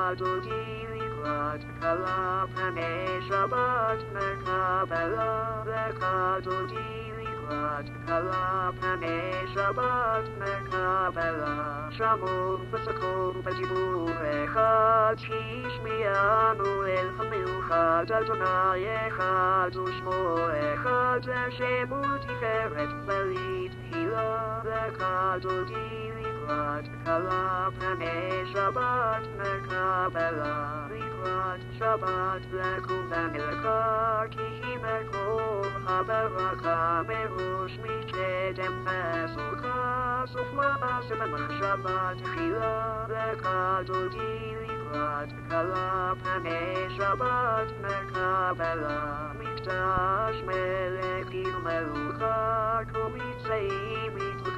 דודי לקראת כלה פני שבת מקבלה לך דודי לקראת כלה פני שבת מקבלה שמור בסקור בדיבור אחד שהשמיענו אל המיוחד אדוני אחד ושמו אחד לשם ותפארת כללית תהילה לך דודי לקראת כלה פני שבת מקבלה לקראת שבת לקום במלכה כי היא מקור הברכה מראש מקדם פסוקה סוף מעשה במחשבה תחילה לך דודי לקראת כלה פני שבת מקבלה מקדש מלך עיר מלוכה קומיצאים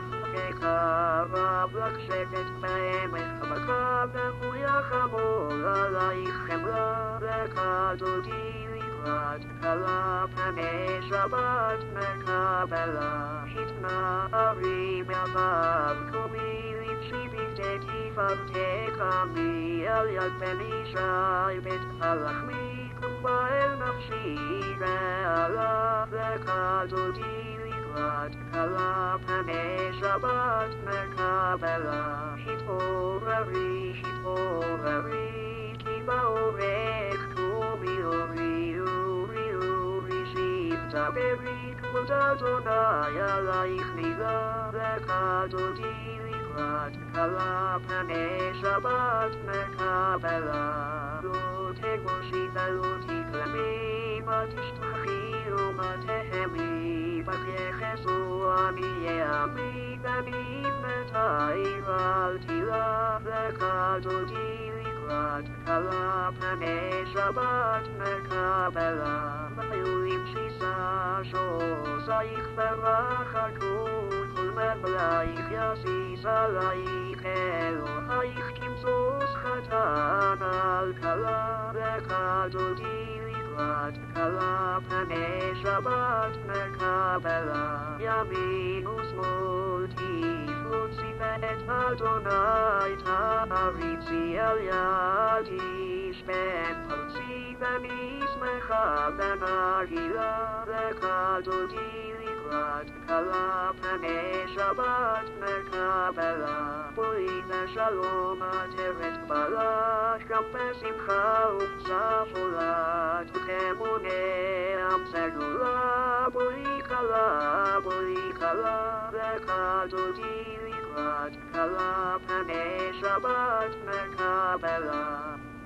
קרב לך שקט בעמק המכה והוא יחמול עלייך חמלה לך דודי לקראת כלה פני שבת מקבלה התנערי מעבר קומי לבשי בגדי תפארתך קמי על יד בן ישי בית הלחמי קופה אל נפשי רעלה לך דודי לקראת כלה פני שבת מקבלה התעוררי התעוררי כי בעורך קומי אורי אורי אורי שבטה ברי כבוד אדוני עלייך נילה לך דודי לקראת כלה פני שבת מקבלה לא תגמושי ולא תקלמי מה תשתחי ומה תהמי יחסו עמי יעמי תמיד מתאר על תהילה לך דודי לקראת כלה פני שבת מקבלה ויולים שיסה שוסייך ורחקו כל מבלייך יסיס עלייך אלוהיך כמסוס חתן על כלה לך דודי לקראת כלה פני שבת מקבלה ימין ושמאל תפרוצי ואת אדוני תעריצי על ידי שפן פרצי ואני שמחה ונגילה לך דודי לקראת כלה פני שבת מקבלה בואי לשלום עטרת קבלה גם בשמחה ובצח עולת וכמונה עם סגולה בואי כלה לך דודי לקראת כלה פני שבת מקבלה